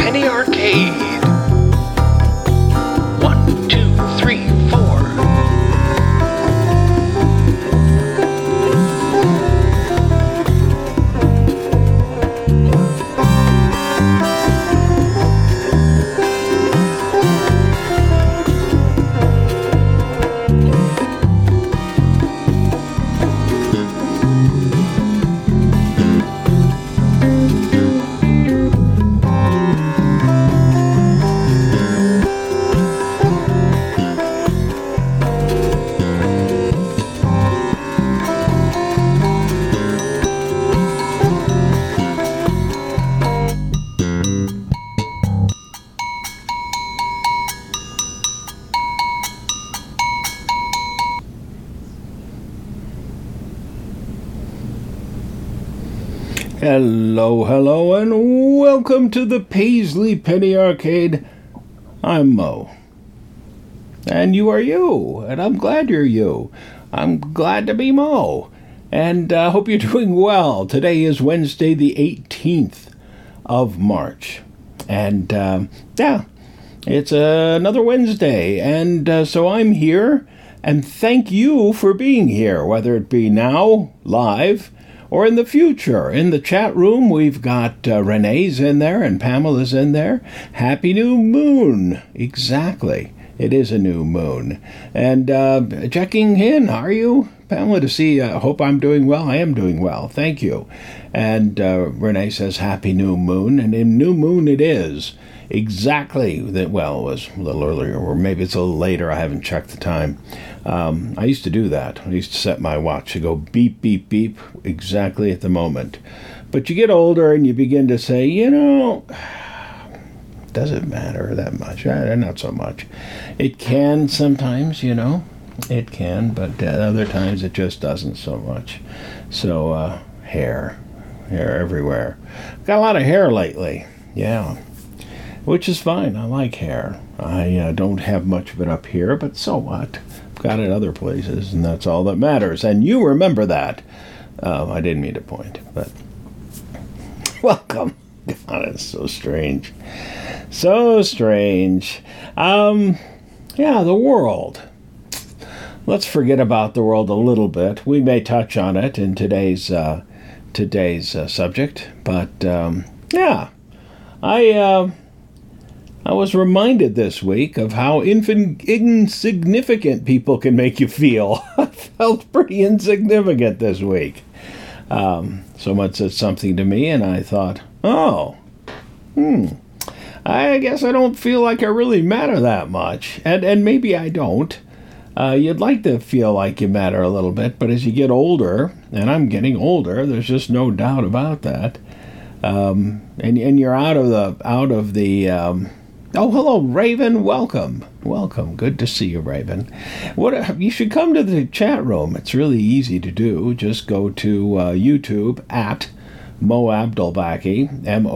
Penny Arcade. 1, 2, 3, 4. Hello, and welcome to the Paisley Penny Arcade. I'm Mo. And you are you, and I'm glad you're you. I'm glad to be Mo. And I hope you're doing well. Today is Wednesday, the 18th of March. And, it's another Wednesday. And so I'm here, and thank you for being here, whether it be now, live, or in the future. In the chat room, we've got Renee's in there and Pamela's in there. Happy New Moon. Exactly. It is a new moon. And checking in, are you, Pamela, to see, hope I'm doing well? I am doing well. Thank you. And Renee says, Happy New Moon. And in New Moon it is. Exactly. Well, it was a little earlier, or maybe it's a little later. I haven't checked the time. I used to do that. I used to set my watch to go beep, beep, beep exactly at the moment. But you get older and you begin to say, does it matter that much? Not so much. It can sometimes, It can, but other times it just doesn't so much. So, hair everywhere. Got a lot of hair lately. Yeah. Which is fine. I like hair. I don't have much of it up here, but so what? I've got it other places, and that's all that matters. And you remember that. I didn't mean to point, but welcome. God, it's so strange. So strange. The world. Let's forget about the world a little bit. We may touch on it in today's subject, but I was reminded this week of how insignificant people can make you feel. I felt pretty insignificant this week. Someone said something to me, and I thought, I guess I don't feel like I really matter that much. And maybe I don't. You'd like to feel like you matter a little bit, but as you get older, and I'm getting older, there's just no doubt about that. And you're out of the oh, hello, Raven. Welcome. Good to see you, Raven. You should come to the chat room. It's really easy to do. Just go to YouTube at Mo Abdelbaki,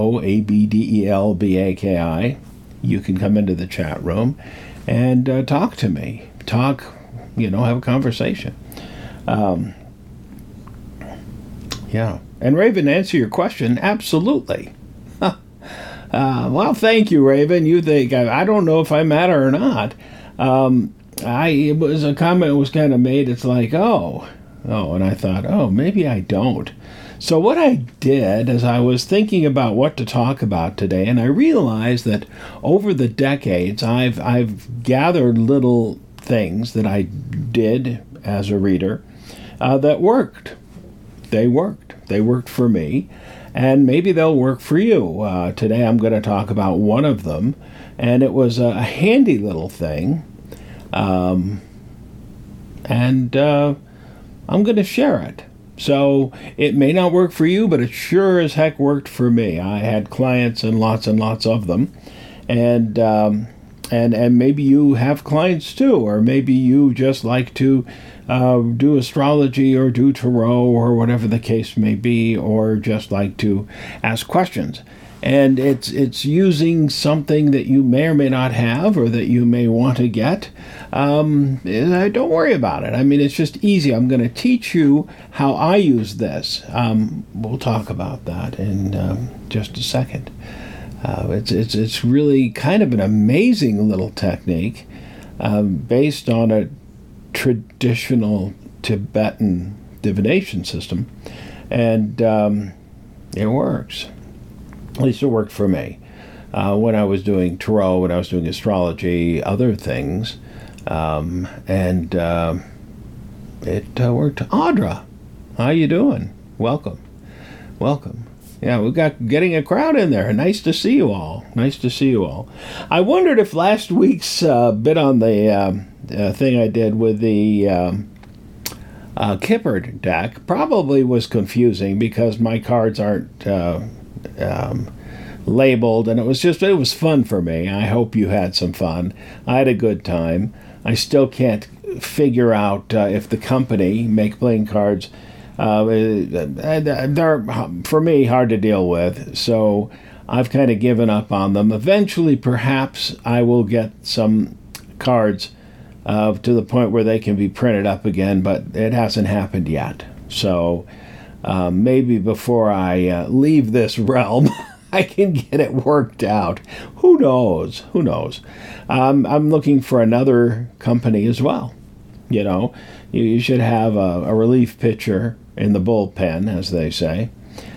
Moabdelbaki. You can come into the chat room and talk to me. Have a conversation. And Raven, answer your question, absolutely. Well, thank you, Raven. You think, I don't know if I matter or not. It was a comment was kind of made, it's like, and I thought, maybe I don't. So what I did is I was thinking about what to talk about today, and I realized that over the decades, I've gathered little things that I did as a reader that worked. They worked for me. And maybe they'll work for you. Today I'm going to talk about one of them, and it was a handy little thing. And I'm going to share it. So it may not work for you, but it sure as heck worked for me. I had clients and lots of them. And maybe you have clients too, or maybe you just like to do astrology or do tarot or whatever the case may be, or just like to ask questions. And it's using something that you may or may not have or that you may want to get. Don't worry about it. I mean, it's just easy. I'm going to teach you how I use this. We'll talk about that in just a second. It's really kind of an amazing little technique based on a traditional Tibetan divination system, and it works. At least it worked for me. When I was doing tarot, when I was doing astrology, other things, and it worked. Audra, how you doing? Welcome. Yeah, we got getting a crowd in there. Nice to see you all. I wondered if last week's bit on the thing I did with the Kipper deck probably was confusing because my cards aren't labeled, and it was fun for me. I hope you had some fun. I had a good time. I still can't figure out if the company Make Playing Cards. They're, for me, hard to deal with, so I've kind of given up on them. Eventually, perhaps, I will get some cards to the point where they can be printed up again, but it hasn't happened yet. So maybe before I leave this realm, I can get it worked out. Who knows? I'm looking for another company as well. You should have a relief pitcher in the bullpen, as they say.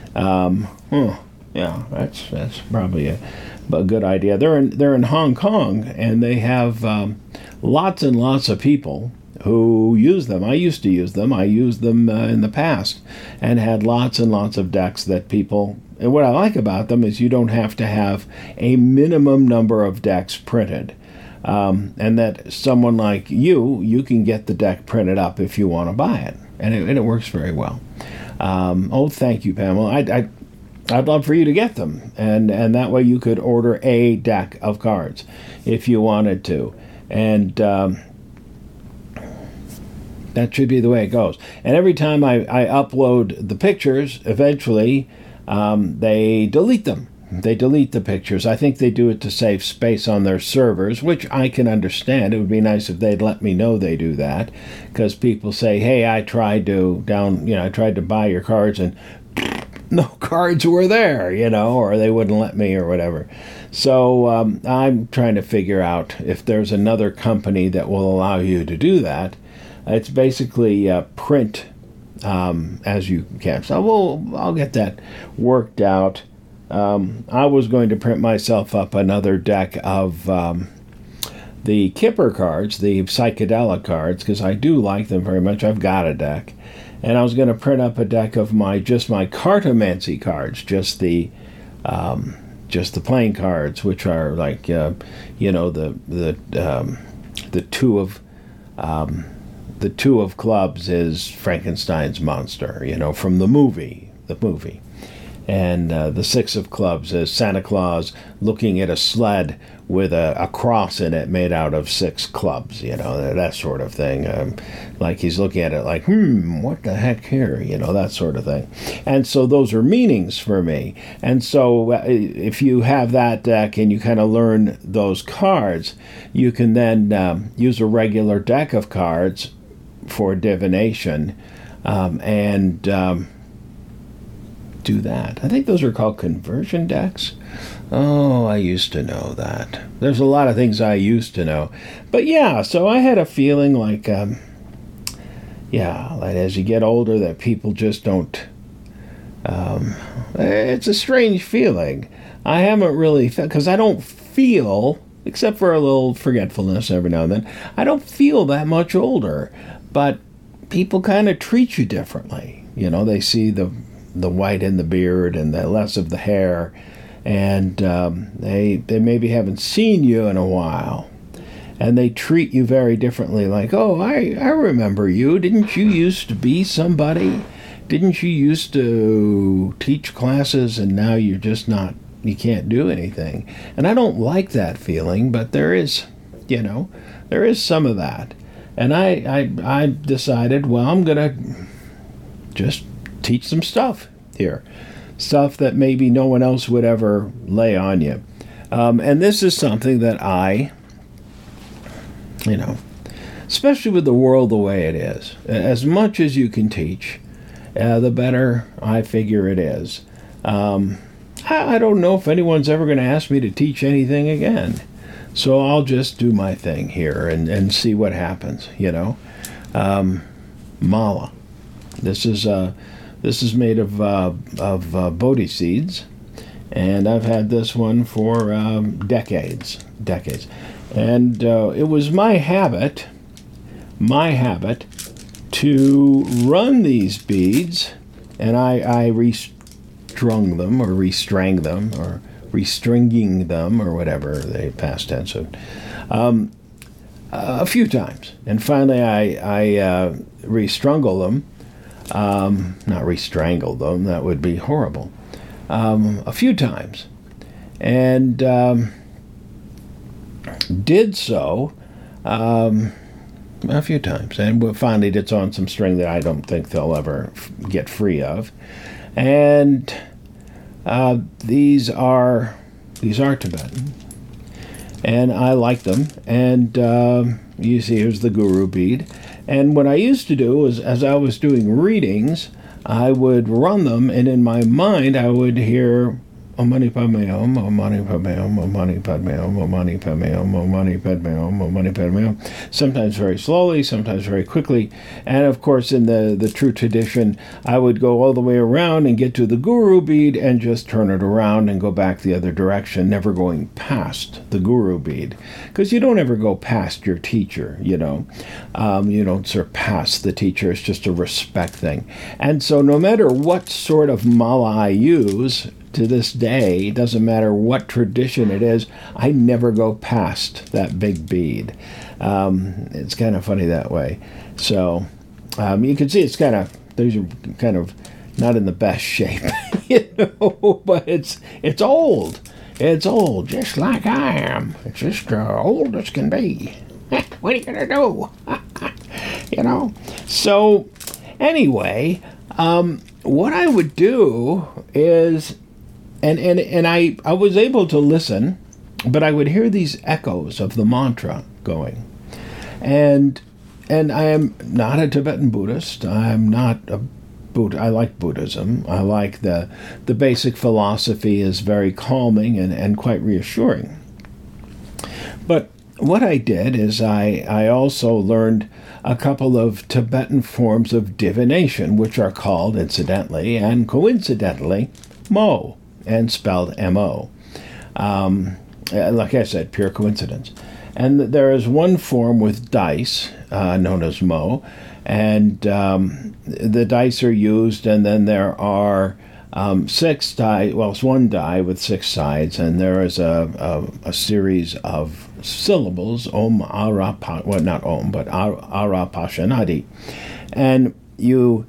Yeah, that's probably a good idea. They're in Hong Kong, and they have lots and lots of people who use them. I used to use them. I used them in the past, and had lots and lots of decks that people. And what I like about them is you don't have to have a minimum number of decks printed. And that someone like you can get the deck printed up if you want to buy it, and it works very well. Thank you, Pamela. I'd love for you to get them, and that way you could order a deck of cards if you wanted to, and that should be the way it goes. And every time I upload the pictures, eventually they delete them. They delete the pictures. I think they do it to save space on their servers, which I can understand. It would be nice if they'd let me know they do that, because people say, "Hey, I tried to buy your cards and no cards were there, or they wouldn't let me or whatever." So I'm trying to figure out if there's another company that will allow you to do that. It's basically print as you can. So I'll get that worked out. I was going to print myself up another deck of the Kipper cards, the psychedelic cards, because I do like them very much. I've got a deck. And I was going to print up a deck of my cartomancy cards, just the playing cards, which are like the two of clubs is Frankenstein's monster, from the movie. And the six of clubs is Santa Claus looking at a sled with a cross in it made out of six clubs, that sort of thing. Like he's looking at it like, what the heck here, that sort of thing. And so those are meanings for me. And so if you have that deck and you kind of learn those cards, you can then use a regular deck of cards for divination and do that. I think those are called conversion decks. Oh, I used to know that. There's a lot of things I used to know. But yeah, so I had a feeling like, that as you get older that people just don't, it's a strange feeling. I haven't really, because I don't feel, except for a little forgetfulness every now and then, I don't feel that much older. But people kind of treat you differently. They see the white in the beard and the less of the hair, and they maybe haven't seen you in a while, and they treat you very differently. Like, oh, I remember you. Didn't you used to be somebody? Didn't you used to teach classes, and now you're just not, you can't do anything? And I don't like that feeling, but there is some of that. And I decided, well, I'm gonna just teach some stuff here, stuff that maybe no one else would ever lay on you. And this is something that I, especially with the world the way it is, as much as you can teach, the better I figure it is. I don't know if anyone's ever going to ask me to teach anything again. So I'll just do my thing here and see what happens, Mala. This is made of Bodhi seeds, and I've had this one for decades. And it was my habit to run these beads, and I restrung them or restrang them or restringing them or whatever they past tense a few times, and finally I restrangle them, not restrangle them, that would be horrible, a few times, and did so a few times, and finally it's on some string that I don't think they'll ever get free of, and these are Tibetan, and I like them. And you see, here's the guru bead. And what I used to do was, as I was doing readings, I would run them, and in my mind I would hear Om Mani Padme Hum, Om Mani Padme Hum, Om Mani Padme Hum, Om Mani Padme Hum, Om Mani Padme Hum, Om Mani Padme Hum. Sometimes very slowly, sometimes very quickly. And of course, in the true tradition, I would go all the way around and get to the guru bead and just turn it around and go back the other direction, never going past the guru bead. Because you don't ever go past your teacher, you don't surpass the teacher. It's just a respect thing. And so no matter what sort of mala I use, to this day, it doesn't matter what tradition it is, I never go past that big bead. It's kind of funny that way. So you can see these are kind of not in the best shape, but it's old. It's old, just like I am. It's just old as can be. What are you gonna do? So anyway, what I would do is, and I was able to listen, but I would hear these echoes of the mantra going. And I am not a Tibetan Buddhist. I'm not a Buddha. I like Buddhism. I like the basic philosophy is very calming and quite reassuring. But what I did is I also learned a couple of Tibetan forms of divination, which are called, incidentally and coincidentally, Mo, and spelled M-O. Like I said, pure coincidence. And there is one form with dice, known as Mo, and the dice are used, and then there are 6 die. Well, it's one die with 6 sides, and there is a series of syllables, Om Ara, well, not Om, but Ara Pashanadi, and you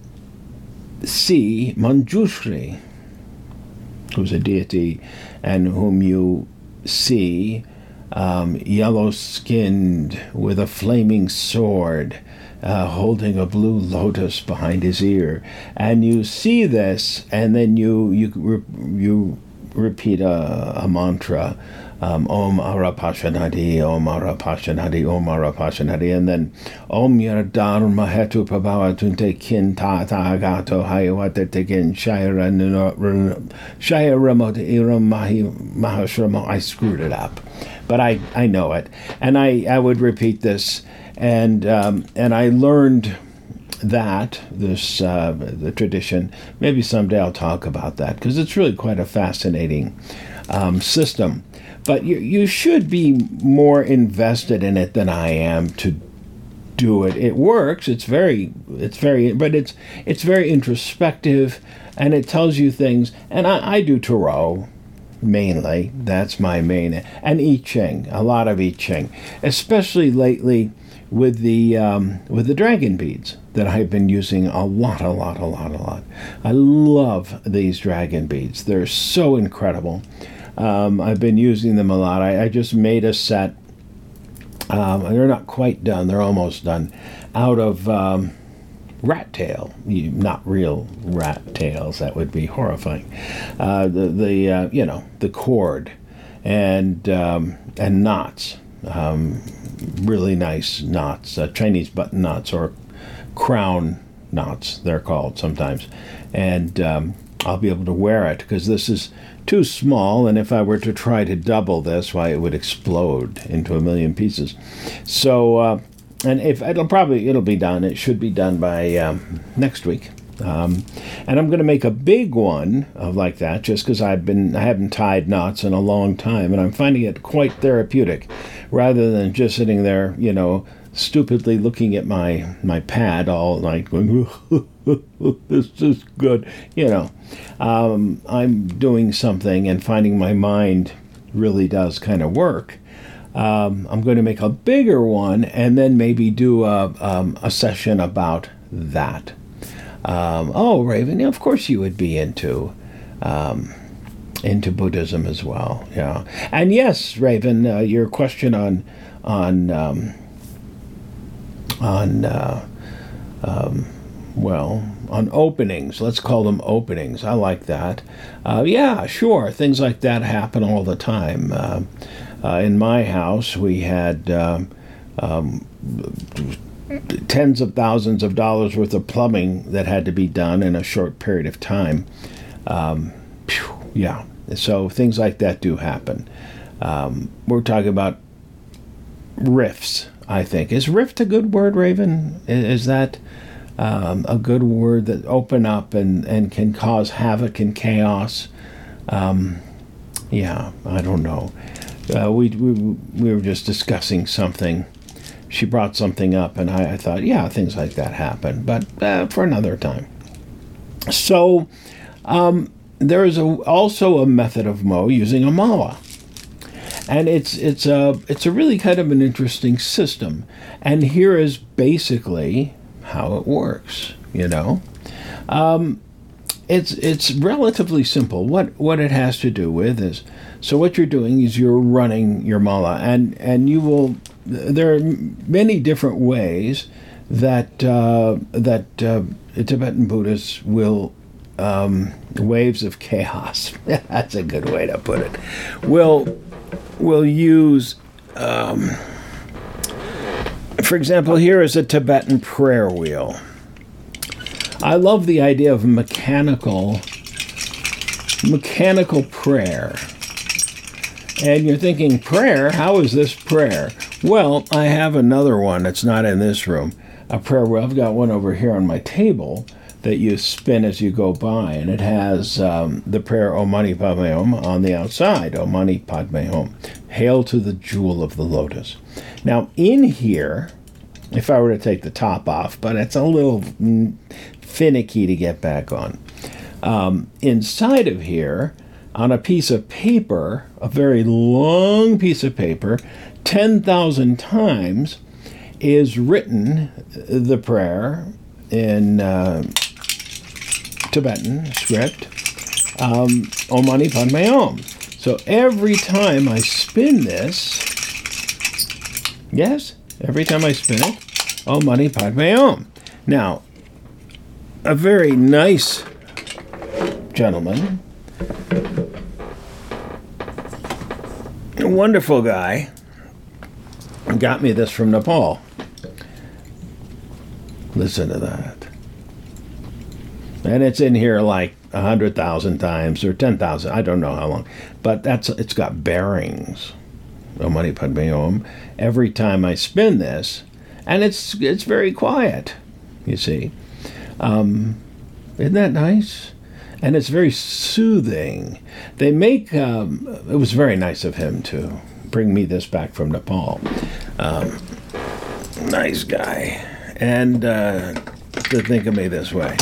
see Manjushri, who's a deity, and whom you see yellow-skinned with a flaming sword, holding a blue lotus behind his ear, and you see this, and then you repeat a mantra, Om Ara Pashanadi, Om Ara Pashanadi, Om Ara Pashanadi, and then Om Yardharma Hetu Prabhava Tunte Kin Ta Gato Hayawata Tekin Shayara Ramota Iram Mahashrama. I screwed it up, but I know it, and I would repeat this, and I learned that the tradition. Maybe someday I'll talk about that, because it's really quite a fascinating system. But you should be more invested in it than I am to do it. It works. It's very, but it's very introspective, and it tells you things. And I do Tarot mainly. That's my main, and I Ching, a lot of I Ching, especially lately with the dragon beads that I've been using a lot. I love these dragon beads. They're so incredible. I've been using them a lot. I just made a set. They're not quite done. They're almost done. Out of rat tail, not real rat tails. That would be horrifying. The cord and knots. Really nice knots. Chinese button knots or crown knots, they're called sometimes. And I'll be able to wear it, because this is too small, and if I were to try to double this, why, it would explode into a million pieces. So, and if it'll be done. It should be done by next week. And I'm going to make a big one of like that, just because I haven't tied knots in a long time, and I'm finding it quite therapeutic, rather than just sitting there, stupidly looking at my pad all night, going, this is good. I'm doing something, and finding my mind really does kind of work. I'm going to make a bigger one, and then maybe do a session about that. Raven, of course you would be into Buddhism as well, yeah. And yes, Raven, your question on openings. Let's call them openings. I like that. Yeah, sure. Things like that happen all the time. In my house, we had tens of thousands of dollars worth of plumbing that had to be done in a short period of time. Yeah, so things like that do happen. We're talking about rifts, I think. Is rift a good word, Raven? Is that a good word that open up and can cause havoc and chaos? Yeah, I don't know. We were just discussing something. She brought something up, and I thought, yeah, things like that happen, but for another time. So there is also a method of Mo using a mala, and it's a really kind of an interesting system. And here is basically how it works. It's relatively simple. What it has to do with is, so what you're doing is you're running your mala, and you will. There are many different ways that Tibetan Buddhists will waves of chaos. That's a good way to put it. Will use. For example, here is a Tibetan prayer wheel. I love the idea of mechanical prayer. And you're thinking, prayer? How is this prayer? Well, I have another one that's not in this room. A prayer wheel. I've got one over here on my table that you spin as you go by, and it has the prayer Om Mani Padme Hum on the outside. Om Mani Padme Hum. Hail to the jewel of the lotus. Now, in here, if I were to take the top off, but it's a little finicky to get back on. Inside of here, on a piece of paper, a very long piece of paper, 10,000 times, is written the prayer in Tibetan script, Om Mani Padme Hum. So every time I spin this, yes, every time I spin it, Om Mani Padme Hum. Now, a very nice gentleman, a wonderful guy, got me this from Nepal. Listen to that. And it's in here like 100,000 times or 10,000. I don't know how long. But it's got bearings. Om Mani Padme Hum. Every time I spin this, and it's very quiet, you see. Isn't that nice? And it's very soothing. They make, it was very nice of him to bring me this back from Nepal. Nice guy. And to think of me this way.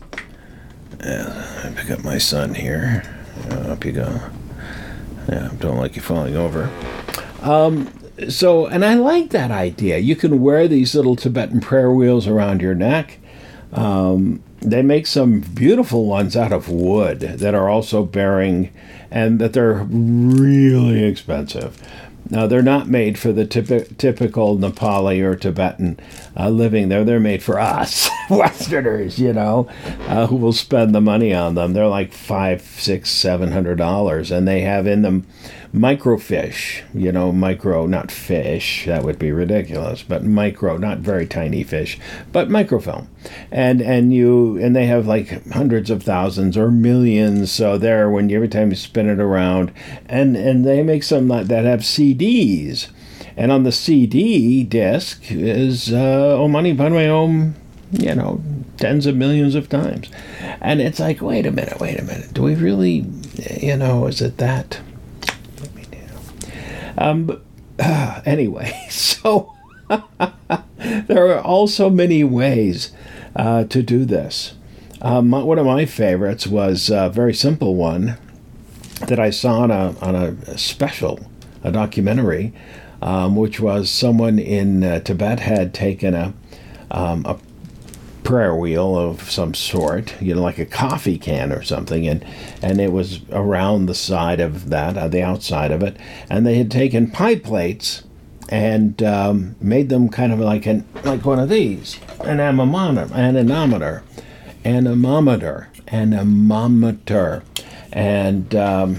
I pick up my son here. Up you go. Yeah, don't like you falling over. So, and I like that idea. You can wear these little Tibetan prayer wheels around your neck. They make some beautiful ones out of wood that are also bearing, and that they're really expensive. Now, they're not made for the typical Nepali or Tibetan living there. They're made for us, Westerners, who will spend the money on them. They're like $500, $600, $700, and they have in them microfish, not fish, that would be ridiculous, but micro, not very tiny fish, but microfilm. And they have like hundreds of thousands or millions, so there, every time you spin it around, and they make some that have CDs. And on the CD disc is Money Padme Hum, tens of millions of times. And it's like, wait a minute. Do we really, is it that? Anyway, so there are also many ways to do this. One of my favorites was a very simple one that I saw on a special, a documentary, which was someone in Tibet had taken a prayer wheel of some sort, like a coffee can or something, and it was around the side of that, the outside of it, and they had taken pie plates and made them kind of like one of these, an anemometer, and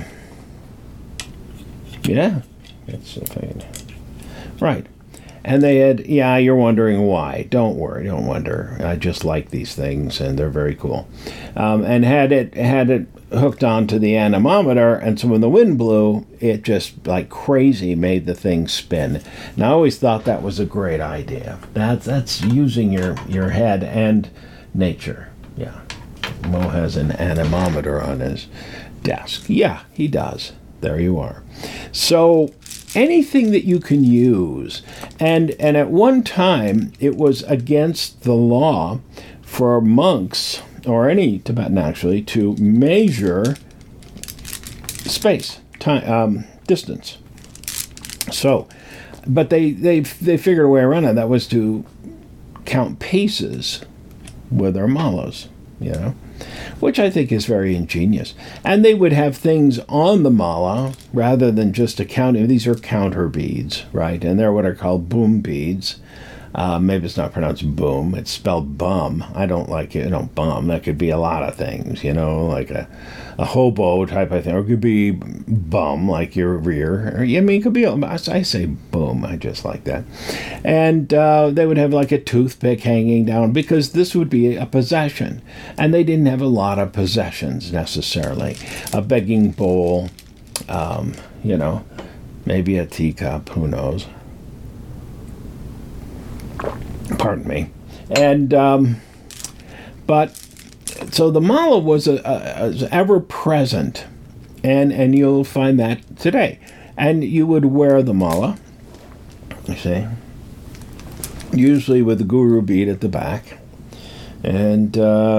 that's the thing. Right. And they had, you're wondering why. Don't worry, don't wonder. I just like these things, and they're very cool. And had it hooked onto the anemometer, and so when the wind blew, it just like crazy made the thing spin. And I always thought that was a great idea. That's using your head and nature. Yeah. Mo has an anemometer on his desk. Yeah, he does. There you are. So anything that you can use. And at one time, it was against the law for monks, or any Tibetan actually, to measure space, time, distance. So, but they figured a way around it. That was to count paces with their malas, which I think is very ingenious. And they would have things on the mala rather than just accounting. These are counter beads, right? And they're what are called boom beads. Maybe it's not pronounced boom. It's spelled bum. I don't like it. Bum. That could be a lot of things, like a hobo type of thing. Or it could be bum, like your rear. Or, it could be, I say boom. I just like that. And they would have like a toothpick hanging down because this would be a possession. And they didn't have a lot of possessions necessarily. A begging bowl, maybe a teacup, who knows. Pardon me. And, but, so the mala was ever present, and you'll find that today. And you would wear the mala, you see, usually with the guru bead at the back. And,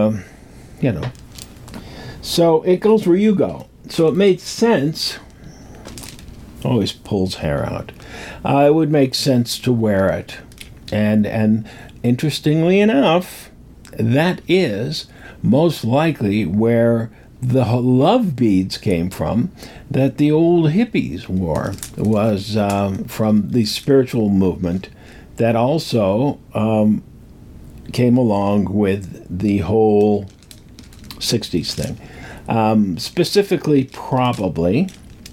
so it goes where you go. So it made sense, always pulls hair out. It would make sense to wear it. And interestingly enough, that is most likely where the love beads came from that the old hippies wore. It was from the spiritual movement that also came along with the whole 60s thing. Specifically, probably,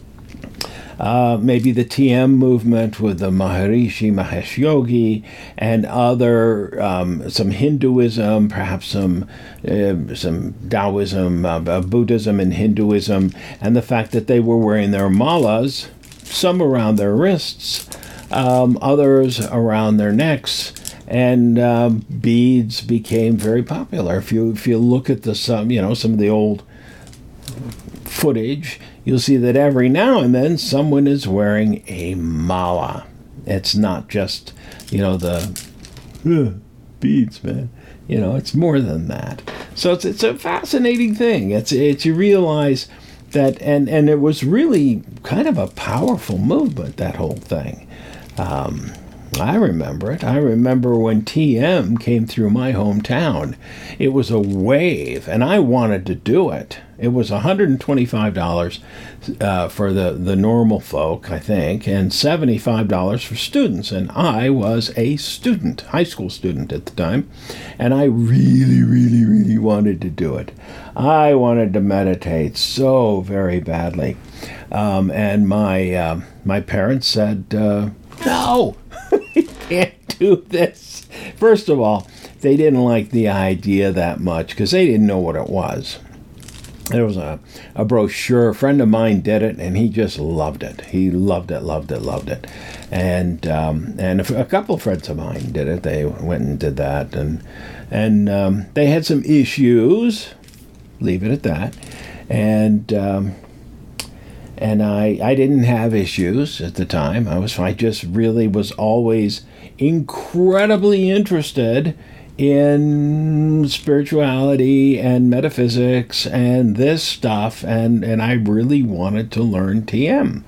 maybe the TM movement with the Maharishi Mahesh Yogi and other, some Hinduism, perhaps some Taoism, Buddhism and Hinduism, and the fact that they were wearing their malas, some around their wrists, others around their necks, and beads became very popular. If you look at some of the old footage, you'll see that every now and then someone is wearing a mala. It's not just, the beads, man. It's more than that. So it's a fascinating thing. It's you realize that, and it was really kind of a powerful movement, that whole thing. I remember it. I remember when TM came through my hometown. It was a wave, and I wanted to do it. It was $125 for the normal folk, I think, and $75 for students. And I was a student, high school student at the time, and I really, really, really wanted to do it. I wanted to meditate so very badly. And my parents said, no, you can't do this. First of all, they didn't like the idea that much because they didn't know what it was. There was a brochure. A friend of mine did it, and he just loved it. He loved it. And a couple of friends of mine did it. They went and did that, and they had some issues. Leave it at that. And I didn't have issues at the time. I just really was always incredibly interested in spirituality and metaphysics and this stuff, and I really wanted to learn TM.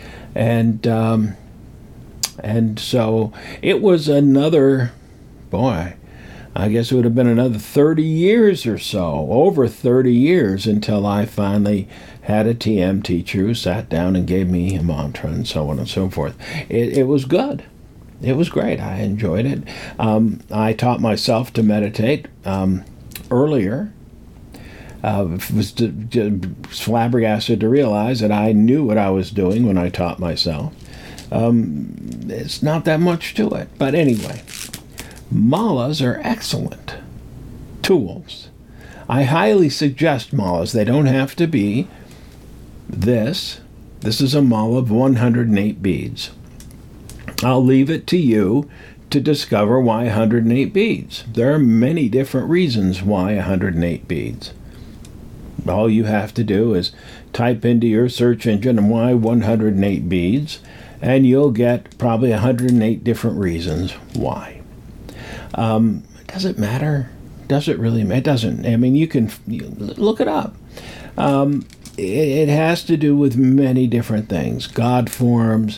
And so it was another, I guess it would have been another 30 years or so, over 30 years, until I finally had a TM teacher who sat down and gave me a mantra and so on and so forth. It was good. It was great. I enjoyed it. I taught myself to meditate earlier. Was flabbergasted to realize that I knew what I was doing when I taught myself. It's not that much to it. But anyway, malas are excellent tools. I highly suggest malas. They don't have to be this. This is a mala of 108 beads. I'll leave it to you to discover why 108 beads. There are many different reasons why 108 beads. All you have to do is type into your search engine why 108 beads, and you'll get probably 108 different reasons why. Does it matter? Does it really matter? It doesn't. I mean, you look it up. It has to do with many different things. God forms,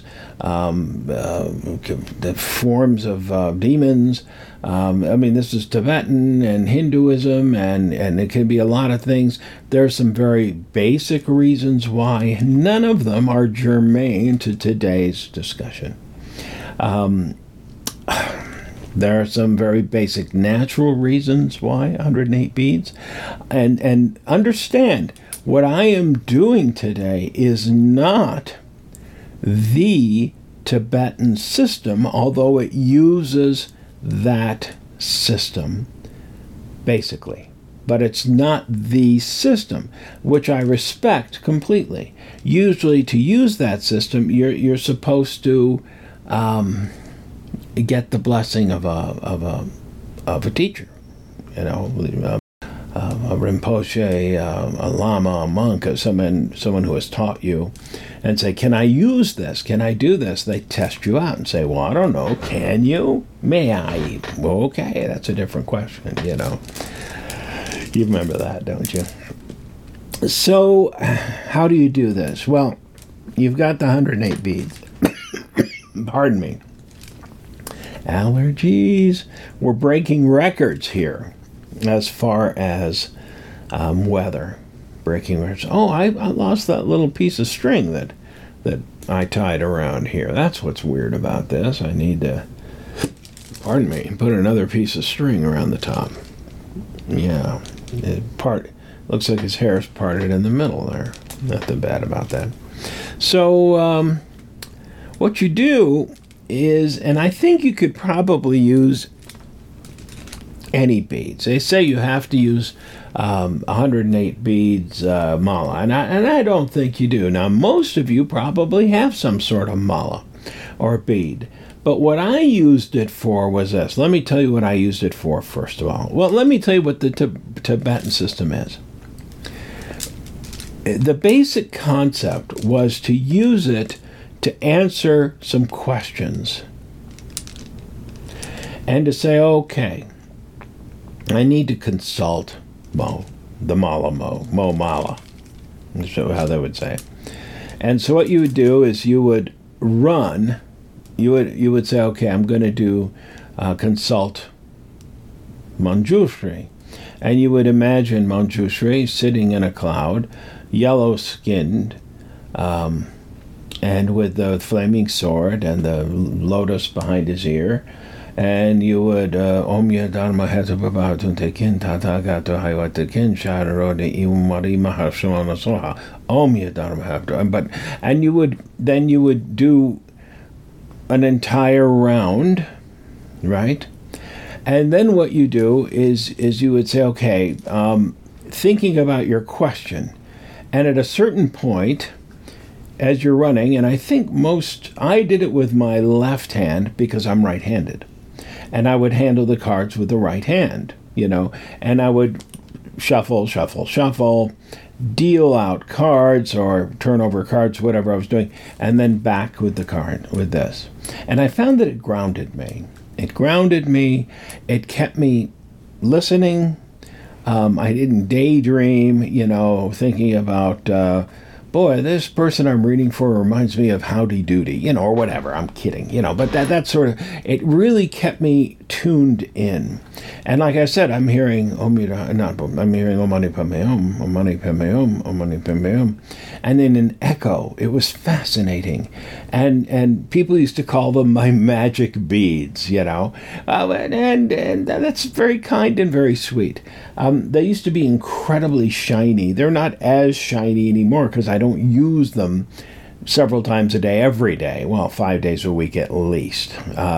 the forms of demons. This is Tibetan and Hinduism, and it can be a lot of things. There are some very basic reasons why. None of them are germane to today's discussion. There are some very basic natural reasons why 108 beads. And understand, what I am doing today is not the Tibetan system, although it uses that system, basically. But it's not the system, which I respect completely. Usually to use that system, you're supposed to get the blessing of a teacher, a Rinpoche, a Lama, a monk, someone who has taught you, and say, can I use this? Can I do this? They test you out and say, well, I don't know. Can you? May I? Well, okay, that's a different question, You remember that, don't you? So, how do you do this? Well, you've got the 108 beads. Pardon me. Allergies. We're breaking records here as far as weather. Breaking records. Oh, I lost that little piece of string that I tied around here. That's what's weird about this. I need to, put another piece of string around the top. Yeah. Looks like his hair's parted in the middle there. Nothing bad about that. So, what you do is, and I think you could probably use any beads. They say you have to use 108 beads mala, and I don't think you do. Now, most of you probably have some sort of mala or bead. But what I used it for was this. Let me tell you what I used it for, first of all. Well, let me tell you what the Tibetan system is. The basic concept was to use it to answer some questions and to say, okay, I need to consult Mo, the Mo Mala. That's how they would say it. And so what you would do is you would run you would say, okay, I'm going to do consult Manjushri. And you would imagine Manjushri sitting in a cloud, yellow-skinned, and with the flaming sword and the lotus behind his ear. And you would Om Ya Dharma Hetababatun Kin Tata Gato Hayata Kin Shadarode Iumari Mahashana Soha Om Ya Dharma Heta. And you would do an entire round, right? And then what you do is you would say, okay, thinking about your question, and at a certain point, as you're running, and I did it with my left hand because I'm right-handed, and I would handle the cards with the right hand, and I would shuffle, deal out cards or turn over cards, whatever I was doing, and then back with the card with this. And I found that it grounded me. It kept me listening. I didn't daydream, thinking about, boy, this person I'm reading for reminds me of Howdy Doody, or whatever. I'm kidding, but that sort of, it really kept me tuned in. And like I said, I'm hearing I'm hearing Om Mani Padme Hum, Om Mani Padme Hum, Om Mani Padme Hum, and in an echo. It was fascinating, and people used to call them my magic beads, and that's very kind and very sweet. They used to be incredibly shiny. They're not as shiny anymore because I don't use them several times a day, every day. Well, 5 days a week at least.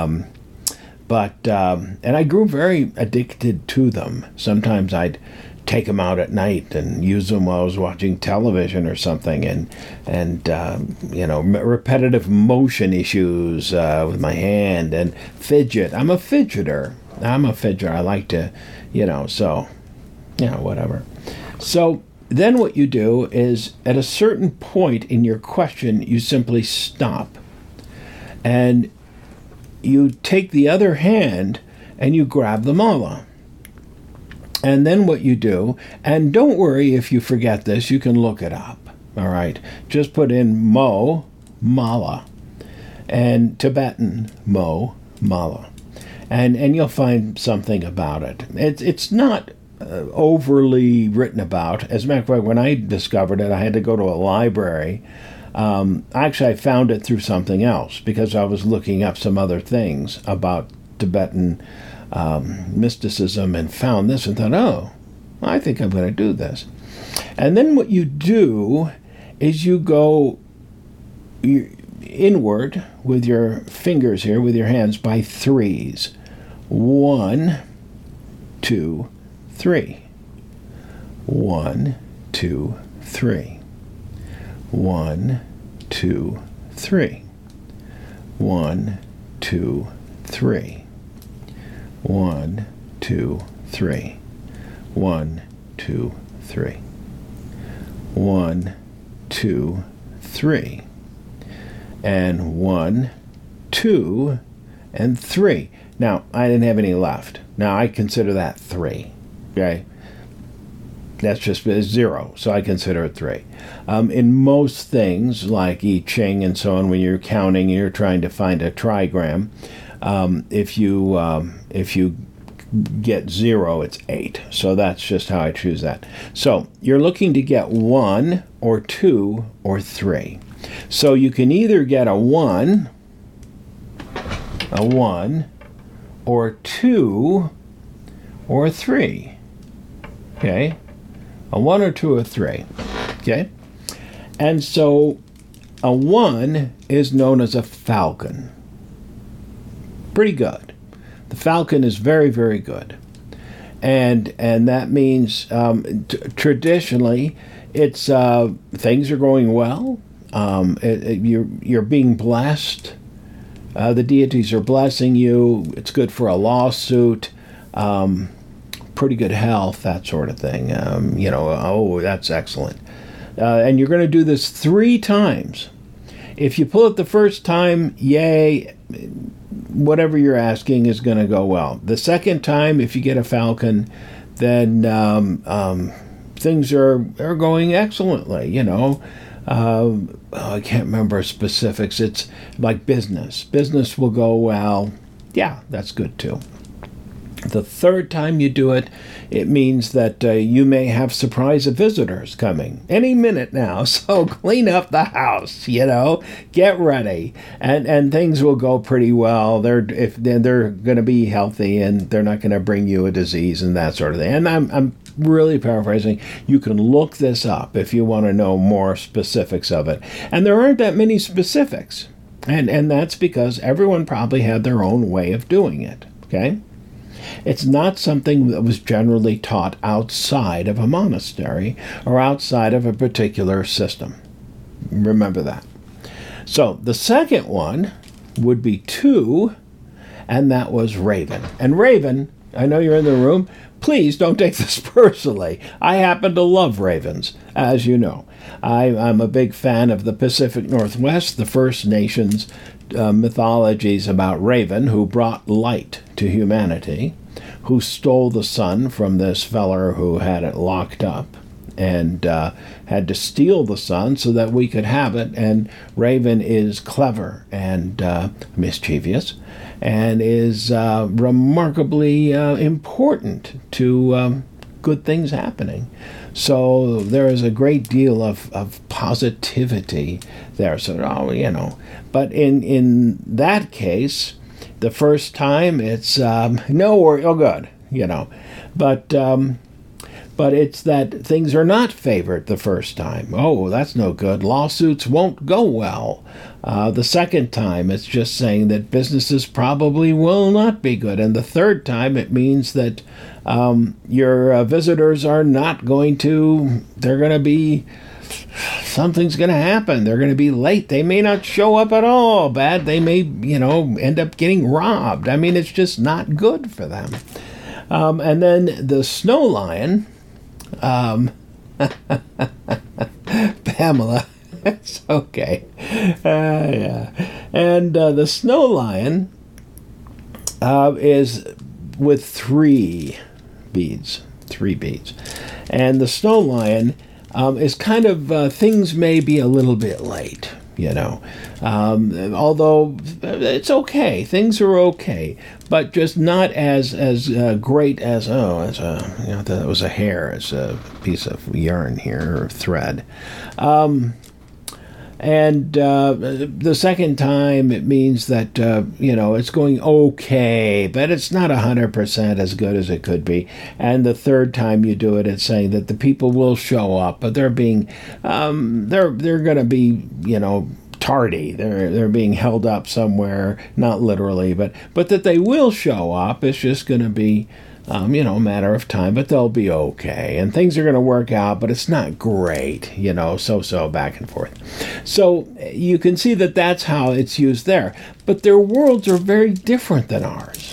And I grew very addicted to them. Sometimes I'd take them out at night and use them while I was watching television or something, and repetitive motion issues with my hand and fidget. I'm a fidgeter. I like to, whatever. So then what you do is, at a certain point in your question, you simply stop. And you take the other hand and you grab the mala. And then what you do, and don't worry if you forget this, you can look it up, all right? Just put in mo, mala, and Tibetan mo, mala. And you'll find something about it. It's not overly written about. As a matter of fact, when I discovered it, I had to go to a library. Actually, I found it through something else because I was looking up some other things about Tibetan mysticism and found this and thought, oh, I think I'm going to do this. And then what you do is you go inward with your fingers here, with your hands, by threes. 1, 2, 3. 1, 2, 3. 1, 2, 3. 1, 2, 3. 1, 2, 3. 1, 2, 3. 1, 2, 3. And 1, 2, and 3. Now, I didn't have any left. Now, I consider that 3. Okay? That's just 0, so I consider it 3. In most things, like I Ching and so on, when you're counting and you're trying to find a trigram, if you get 0, it's 8. So that's just how I choose that. So you're looking to get 1 or 2 or 3. So you can either get a 1, or 2, or 3. Okay? A 1 or 2 or 3. Okay? And so a 1 is known as a falcon. Pretty good. The falcon is very, very good. And that means traditionally it's things are going well. You're being blessed. The deities are blessing you. It's good for a lawsuit. Pretty good health, that sort of thing. That's excellent. And you're going to do this 3 times. If you pull it the first time, yay, whatever you're asking is going to go well. The second time, if you get a falcon, then things are going excellently, I can't remember specifics. It's like business. Business will go well. Yeah, that's good too. The third time you do it, it means that you may have surprise visitors coming any minute now. So clean up the house, get ready, and things will go pretty well. They're going to be healthy, and they're not going to bring you a disease and that sort of thing. And I'm really paraphrasing. You can look this up if you want to know more specifics of it. And there aren't that many specifics, and that's because everyone probably had their own way of doing it. Okay. It's not something that was generally taught outside of a monastery or outside of a particular system. Remember that. So the second one would be 2, and that was Raven. And Raven, I know you're in the room. Please don't take this personally. I happen to love ravens, as you know. I'm a big fan of the Pacific Northwest, the First Nations mythologies about Raven, who brought light to humanity, who stole the sun from this feller who had it locked up and had to steal the sun so that we could have it. And Raven is clever and mischievous and is remarkably important to good things happening. So there is a great deal of positivity there. So, but in that case, the first time it's no worry, oh good, but it's that things are not favored the first time. Oh, that's no good. Lawsuits won't go well. The second time, it's just saying that businesses probably will not be good. And the third time, it means that your visitors are not going to, they're going to be, something's going to happen. They're going to be late. They may not show up at all. Bad. They may, end up getting robbed. I mean, it's just not good for them. And then the snow lion, Pamela, it's okay. Yeah. And the snow lion is with 3 beads. And the snow lion is kind of, things may be a little bit late, although it's okay. Things are okay, but just not as great as, that was a hair, it's a piece of yarn here, or thread. And the second time, it means that, it's going okay, but it's not 100% as good as it could be. And the third time you do it, it's saying that the people will show up, but they're being, they're going to be, tardy. They're being held up somewhere, not literally, but that they will show up. It's just going to be, a matter of time, but they'll be okay. And things are going to work out, but it's not great, so back and forth. So you can see that that's how it's used there. But their worlds are very different than ours.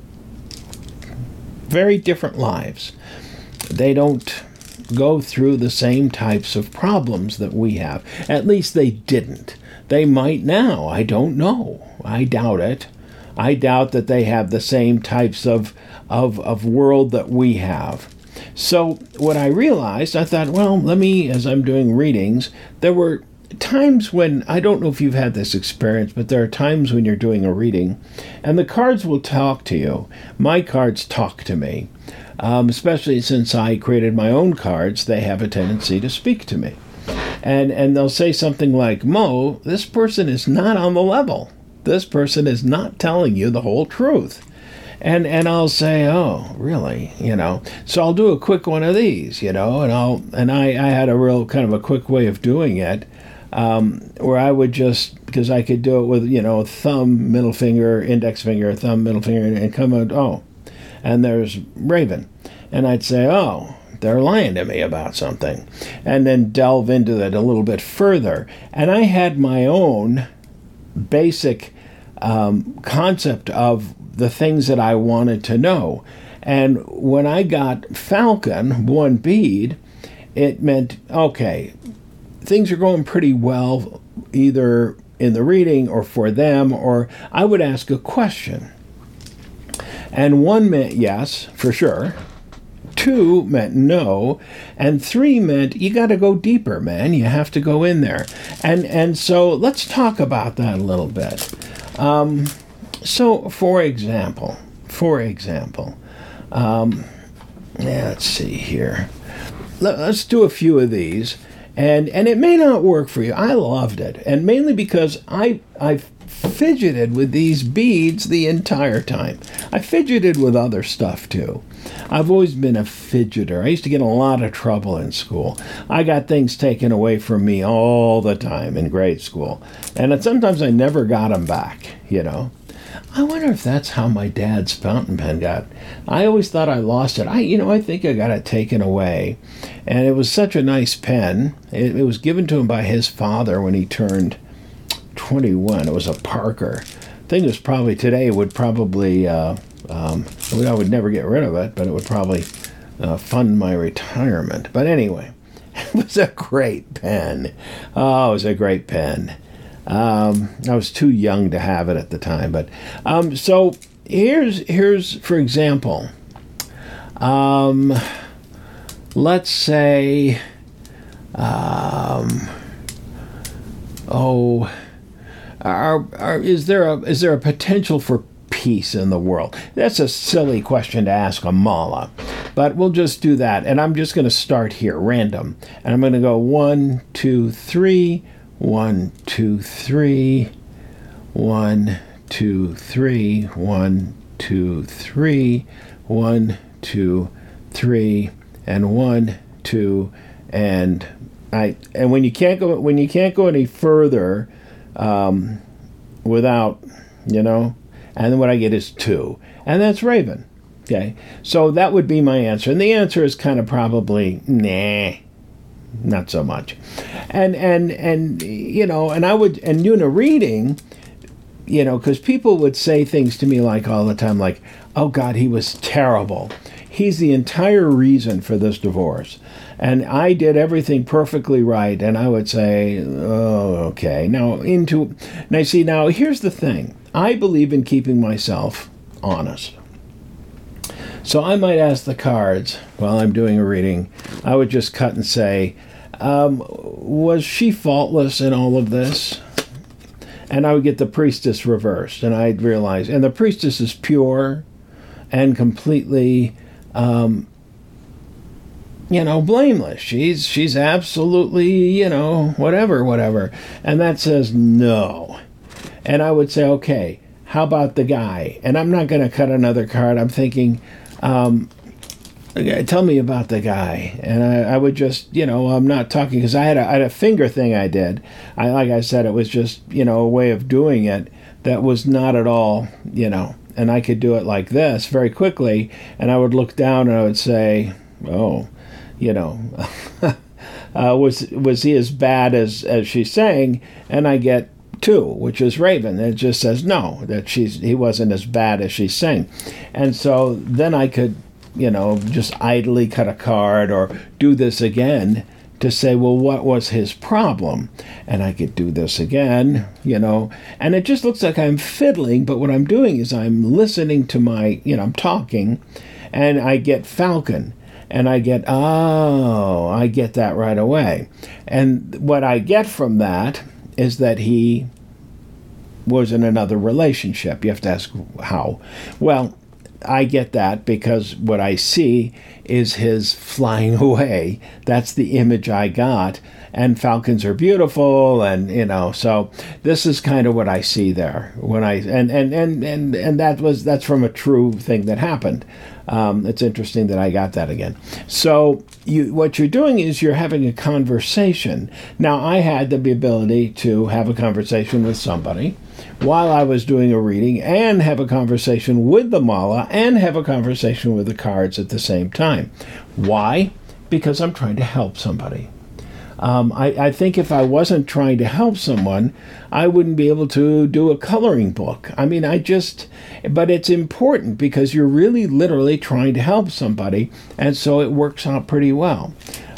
Very different lives. They don't go through the same types of problems that we have. At least they didn't. They might now. I don't know. I doubt it. I doubt that they have the same types of world that we have. So what I realized, I thought, well, as I'm doing readings, there were times when, I don't know if you've had this experience, but there are times when you're doing a reading, and the cards will talk to you. My cards talk to me. Especially since I created my own cards, they have a tendency to speak to me. And they'll say something like, Mo, this person is not on the level. This person is not telling you the whole truth. And I'll say, oh, really? So I'll do a quick one of these, and I had a real kind of a quick way of doing it, where I would just, because I could do it with, thumb, middle finger, index finger, thumb, middle finger, and come out, oh, and there's Raven. And I'd say, oh, they're lying to me about something. And then delve into that a little bit further. And I had my own basic concept of the things that I wanted to know. And when I got Falcon, 1 bead, it meant, okay, things are going pretty well, either in the reading or for them, or I would ask a question. And 1 meant yes, for sure. 2 meant no, and 3 meant you got to go deeper, man. You have to go in there. And so let's talk about that a little bit. So, for example, let's see here. Let's do a few of these, and it may not work for you. I loved it, and mainly because I fidgeted with these beads the entire time. I fidgeted with other stuff too. I've always been a fidgeter. I used to get in a lot of trouble in school. I got things taken away from me all the time in grade school, and sometimes I never got them back, you know. I wonder if that's how my dad's fountain pen got. I always thought I lost it. I think I got it taken away. And it was such a nice pen. It was given to him by his father when he turned 21. It was a Parker. Thing is probably today would probably, I would never get rid of it, but it would probably fund my retirement. But anyway, it was a great pen. Oh, it was a great pen. I was too young to have it at the time, but so here's for example, let's say, is there a potential for peace in the world? That's a silly question to ask a mullah, but we'll just do that, and I'm just going to start here, random, and I'm going to go 1, 2, 3. 1, 2, 3, 1, 2, 3, 1, 2, 3, 1, 2, 3, and 1, 2, and when you can't go any further, without, and then what I get is 2, and that's Raven. Okay, so that would be my answer, and the answer is kind of probably nah. Not so much, and I would, and doing a reading, because people would say things to me like all the time, like, "Oh God, he was terrible. He's the entire reason for this divorce, and I did everything perfectly right." And I would say, "Oh, okay." Now here's the thing. I believe in keeping myself honest. So I might ask the cards while I'm doing a reading. I would just cut and say, was she faultless in all of this? And I would get the priestess reversed, and I'd realize, and the priestess is pure and completely, blameless. She's absolutely, whatever. And that says no. And I would say, okay, how about the guy? And I'm not going to cut another card. I'm thinking, tell me about the guy. And I would just, I'm not talking, because I had a finger thing I did. Like I said, it was just, a way of doing it that was not at all, and I could do it like this very quickly, and I would look down and I would say, oh, was he as bad as she's saying? And I get 2, which is Raven. It just says no, that he wasn't as bad as she's saying. And so then I could, just idly cut a card or do this again to say, well, what was his problem? And I could do this again, and it just looks like I'm fiddling, but what I'm doing is I'm listening to I'm talking, and I get Falcon. And I get that right away. And what I get from that is that he was in another relationship. You have to ask how. Well, I get that because what I see is his flying away. That's the image I got. And falcons are beautiful, and so this is kind of what I see there when and that's from a true thing that happened. It's interesting that I got that again. So what you're doing is you're having a conversation. Now, I had the ability to have a conversation with somebody while I was doing a reading, and have a conversation with the mala, and have a conversation with the cards at the same time. Why? Because I'm trying to help somebody. I think if I wasn't trying to help someone, I wouldn't be able to do a coloring book. But it's important because you're really literally trying to help somebody, and so it works out pretty well.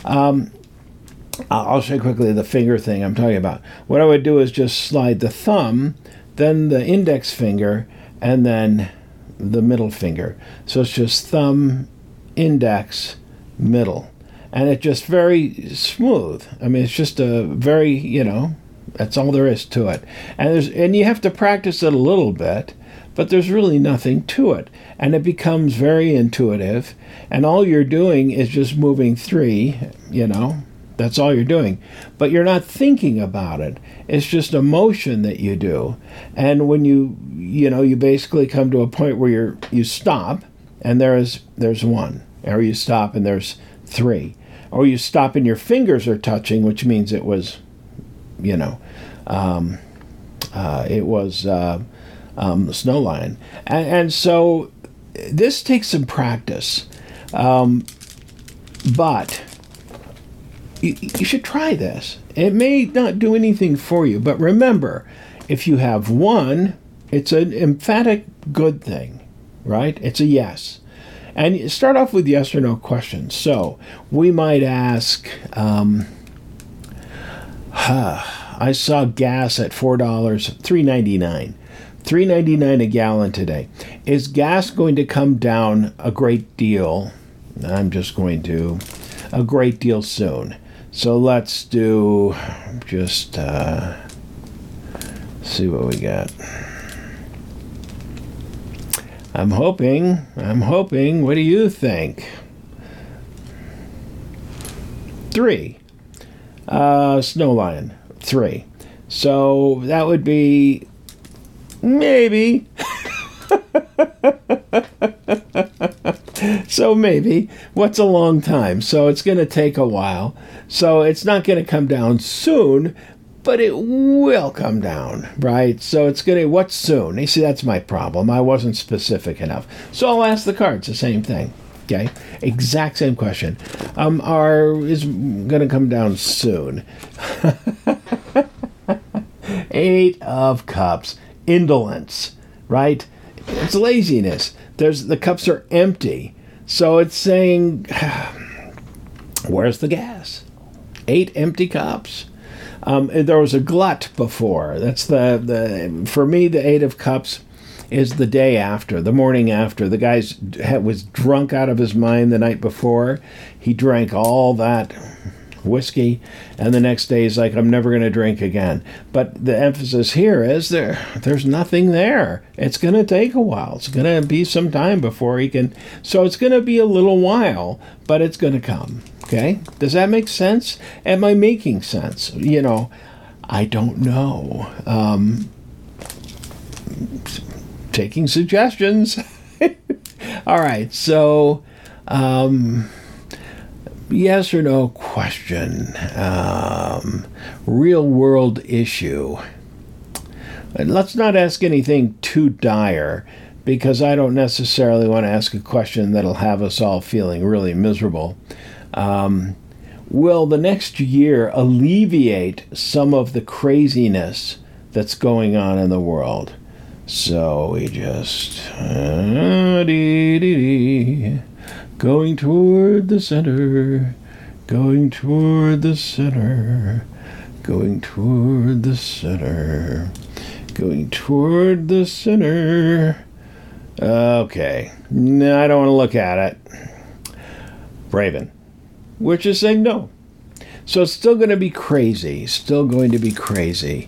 I'll show you quickly the finger thing I'm talking about. What I would do is just slide the thumb, then the index finger, and then the middle finger. So it's just thumb, index, middle. And it's just very smooth. I mean, it's just a very, that's all there is to it. And you have to practice it a little bit, but there's really nothing to it. And it becomes very intuitive. And all you're doing is just moving 3, That's all you're doing. But you're not thinking about it. It's just a motion that you do. And when you basically come to a point where you stop and there's 1. Or you stop and there's 3. Or you stop and your fingers are touching, which means it was, the snow lion. And so this takes some practice. But you should try this. It may not do anything for you, but remember, if you have 1, it's an emphatic good thing, right? It's a yes. And you start off with yes or no questions. So we might ask, I saw gas at $3.99. $3.99 a gallon today. Is gas going to come down a great deal? I'm just going to a great deal soon. So let's do just see what we got. I'm hoping. What do you think? 3. Snow lion. 3. So that would be maybe. So maybe. What's a long time? So it's going to take a while. So it's not going to come down soon, but it will come down, right? So it's going to, what's soon? You see, that's my problem. I wasn't specific enough. So I'll ask the cards the same thing, okay? Exact same question. Is going to come down soon. 8 of Cups. Indolence, right? It's laziness. The cups are empty. So it's saying, where's the gas? 8 empty cups. There was a glut before. That's for me, the 8 of Cups is the day after, the morning after. The guy was drunk out of his mind the night before. He drank all that whiskey, and the next day he's like, I'm never going to drink again. But the emphasis here is there's nothing there. It's going to take a while. It's going to be some time before he can. So it's going to be a little while, but it's going to come. Okay? Does that make sense? Am I making sense? I don't know. Taking suggestions. All right. So, yes or no question. Real world issue. Let's not ask anything too dire, because I don't necessarily want to ask a question that'll have us all feeling really miserable. Will the next year alleviate some of the craziness that's going on in the world? So we just going toward the center, going toward the center, going toward the center, going toward the center. Okay, no, I don't want to look at it. Raven, which is saying no. So it's still going to be crazy, still going to be crazy.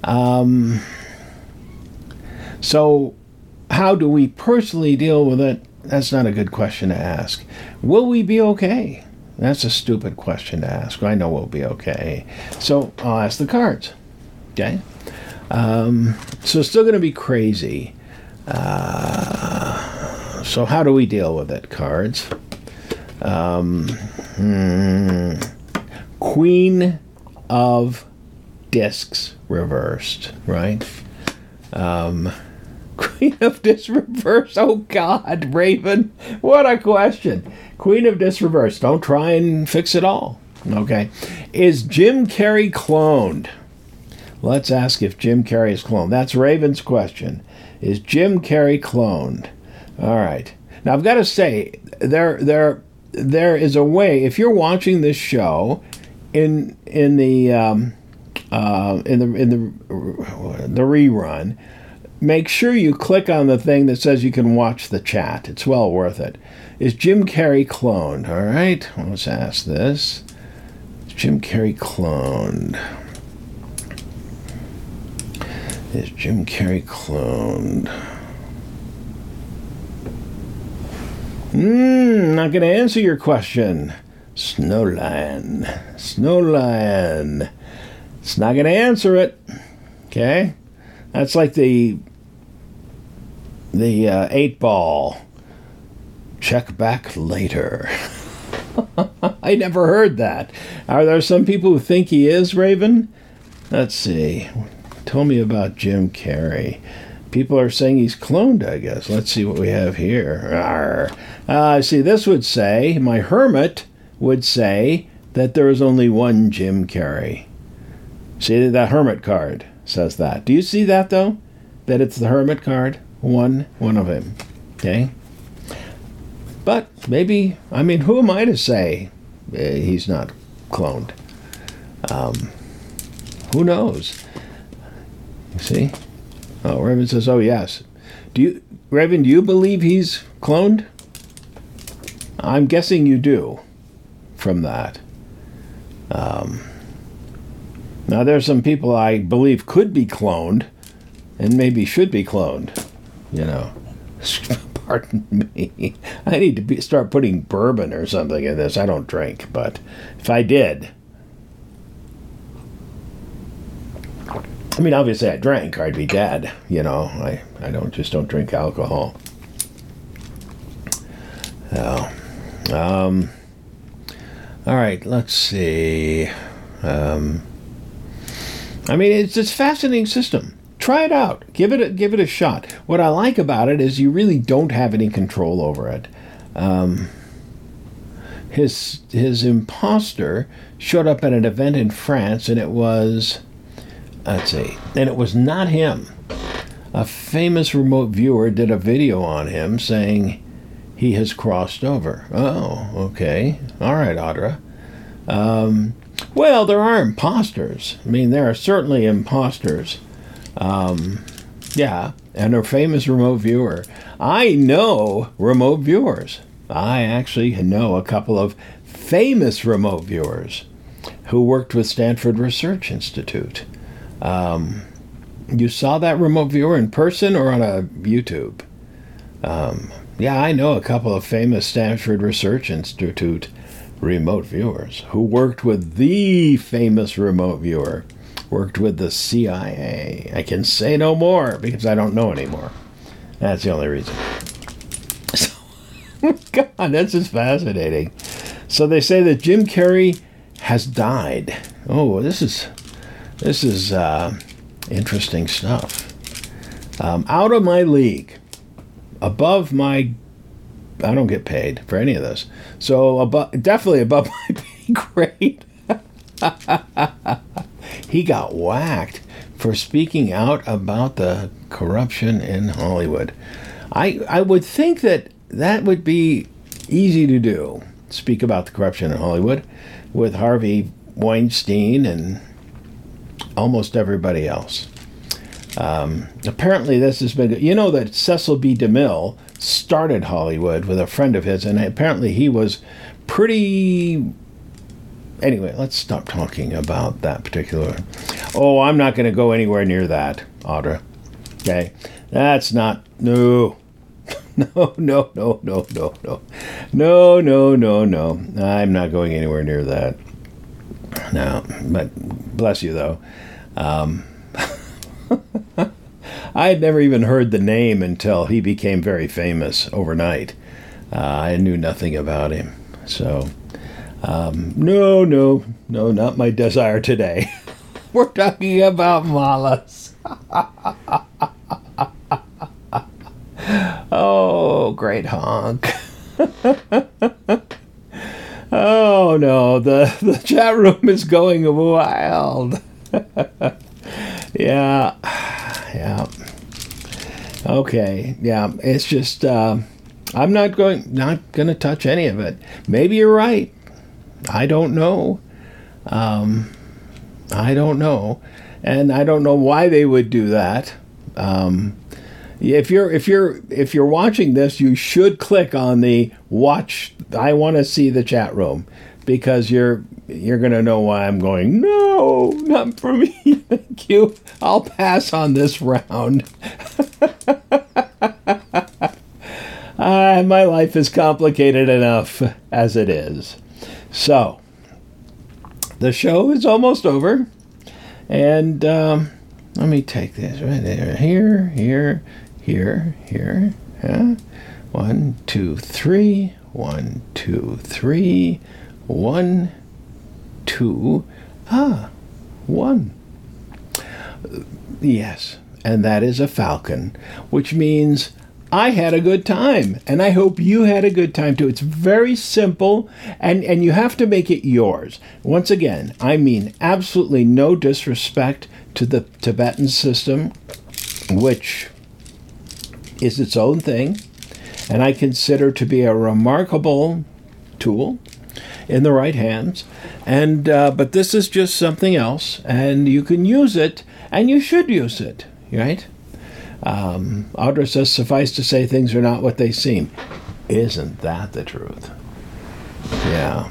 So how do we personally deal with it? That's not a good question to ask. Will we be okay? That's a stupid question to ask. I know we'll be okay. So I'll ask the cards. Okay? So it's still going to be crazy. So how do we deal with it, cards? Queen of Discs reversed, right? Queen of Discs reversed. Oh, God, Raven. What a question. Queen of Discs reversed. Don't try and fix it all. Okay. Is Jim Carrey cloned? Let's ask if Jim Carrey is cloned. That's Raven's question. Is Jim Carrey cloned? All right. Now, I've got to say, there is a way, if you're watching this show in the rerun, make sure you click on the thing that says you can watch the chat. It's well worth it. Is Jim Carrey cloned? All right, let's ask this. Is Jim Carrey cloned? Is Jim Carrey cloned? Not going to answer your question. Snowline. It's not going to answer it. Okay? That's like the 8-ball. Check back later. I never heard that. Are there some people who think he is, Raven? Let's see. Tell me about Jim Carrey. People are saying he's cloned, I guess. Let's see what we have here. See, this would say, my hermit would say that there is only one Jim Carrey. See, that hermit card says that. Do you see that, though? That it's the hermit card? One of him. Okay? But maybe, who am I to say he's not cloned? Who knows? You see? Oh, Raven says, oh, yes. Raven, do you believe he's cloned? I'm guessing you do from that. Now, there's some people I believe could be cloned and maybe should be cloned. Pardon me. I need to start putting bourbon or something in this. I don't drink, but if I did... obviously I drank or I'd be dead, I don't drink alcohol. All right, let's see. It's a fascinating system. Try it out. Give it a shot. What I like about it is you really don't have any control over it. His imposter showed up at an event in France, and it was... Let's see. And it was not him. A famous remote viewer did a video on him saying he has crossed over. Oh, okay. All right, Audra. Well, there are imposters. There are certainly imposters. Yeah, and a famous remote viewer. I know remote viewers. I actually know a couple of famous remote viewers who worked with Stanford Research Institute. You saw that remote viewer in person or on a YouTube? Yeah, I know a couple of famous Stanford Research Institute remote viewers who worked with the famous remote viewer, worked with the CIA. I can say no more because I don't know anymore. That's the only reason. So, God, that's just fascinating. So they say that Jim Carrey has died. Oh, this is interesting stuff. Out of my league, above my... I don't get paid for any of this. So definitely above my pay grade. He got whacked for speaking out about the corruption in Hollywood. I would think that would be easy to do. Speak about the corruption in Hollywood with Harvey Weinstein and almost everybody else. Apparently this has been... that Cecil B. DeMille started Hollywood with a friend of his, and apparently he was pretty... Anyway, let's stop talking about that particular... Oh, I'm not going to go anywhere near that, Audra. Okay? That's not... No. No. I'm not going anywhere near that. No, but bless you, though. I had never even heard the name until he became very famous overnight. I knew nothing about him. So, no, not my desire today. We're talking about mullahs. Oh, great honk. Oh, no, the chat room is going wild. Yeah. Okay, yeah, it's just, I'm not going to touch any of it. Maybe you're right. I don't know. And I don't know why they would do that. If you're watching this, you should click on the watch. I want to see the chat room, because you're gonna know why I'm going. No, not for me. Thank you. I'll pass on this round. My life is complicated enough as it is. So, the show is almost over. And let me take this right there. Here. Yeah. 1, 2, 3. 1, 2, 3. 1, 2. 1. Yes, and that is a falcon, which means I had a good time, and I hope you had a good time too. It's very simple, and you have to make it yours. Once again, I mean absolutely no disrespect to the Tibetan system, which is its own thing, and I consider to be a remarkable tool in the right hands. And but this is just something else, and you can use it, and you should use it, right? Audra says, suffice to say, things are not what they seem. Isn't that the truth? Yeah.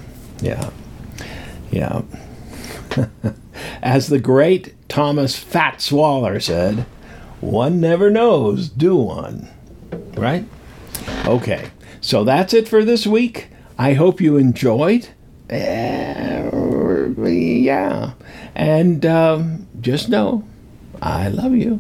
As the great Thomas Fat Swaller said, one never knows, do one? Right? Okay, so that's it for this week. I hope you enjoyed. Yeah. And just know, I love you.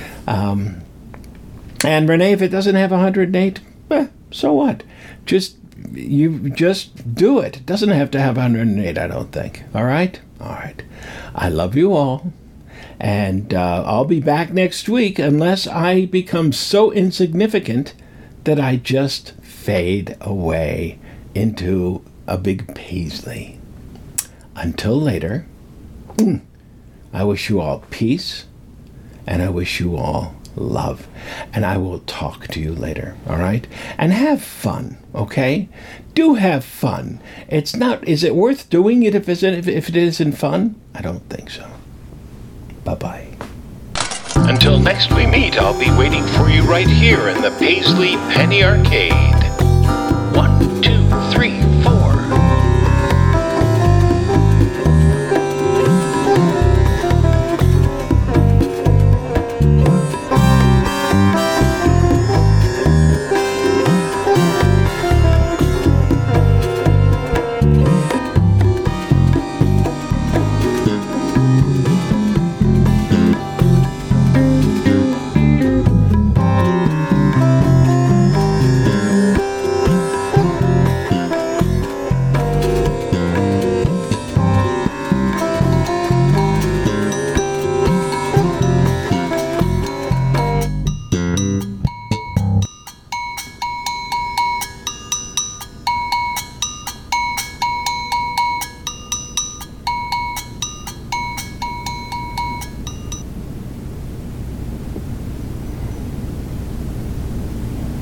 And Renee, if it doesn't have 108, so what? You just do it. It doesn't have to have 108, I don't think. All right? All right. I love you all. And I'll be back next week unless I become so insignificant that I just fade away into a big paisley. Until later, I wish you all peace, and I wish you all love, and I will talk to you later, all right? And have fun, okay? Do have fun. Is it worth doing it if it isn't fun? I don't think so. Bye-bye. Until next we meet, I'll be waiting for you right here in the Paisley Penny Arcade. 1, 2.